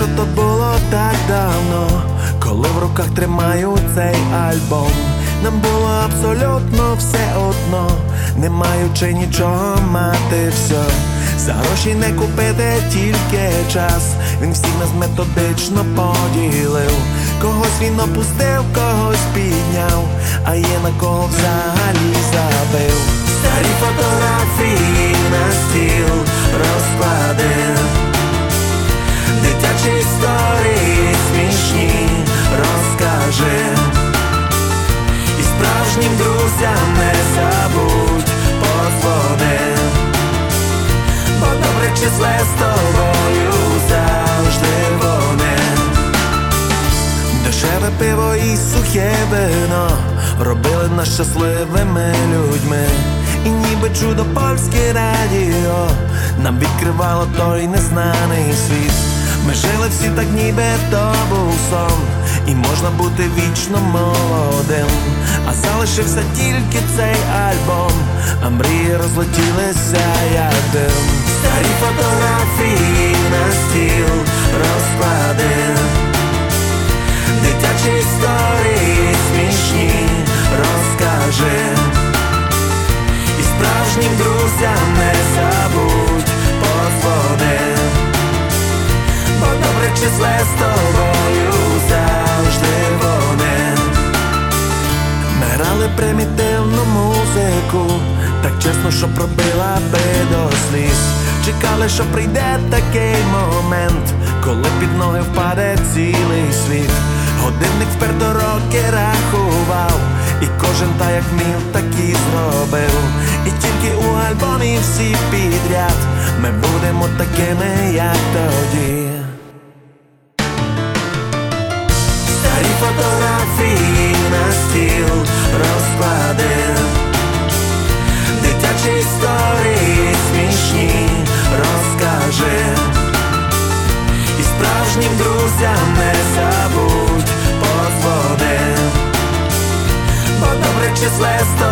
то було так давно, коли в руках тримаю цей альбом. Нам було абсолютно все одно, не маючи нічого, мати все. За гроші не купити, тільки час. Він всіх нас методично поділив. Когось він опустив, когось підняв, а є на кого взагалі забив. Старі фотографії на стіл розклади, дитячі історії смішні розкажи, і справжнім друзям не забудь подзвони, бо добре числе з тобою завжди вони. Дешеве пиво і сухе вино робили нас щасливими людьми. І ніби чудо польське радіо нам відкривало той незнаний світ. Ми жили всі так, ніби то був сон, і можна бути вічно молодим. А залишився тільки цей альбом, а мрії розлетілися як дим. Старі фотографії на стіл розклади, дитячі історії смішні розкажи, і справжнім друзям не забудь подзвони, бо добре числе з тобою завжди вони. Ми грали примітивну музику, так чесно, що пробила би до сліз. Чекали, що прийде такий момент, коли під ноги впаде цілий світ. Годинник вперто роки рахував, і кожен так як вмів, так і зробив. І тільки у альбомі всі підряд ми будемо такими, як тоді. Старі фотографії на стіл розклади, дитячі історії смішні розкажи, і справжнім друзям не забудь подзвони, бо добре числе з тобою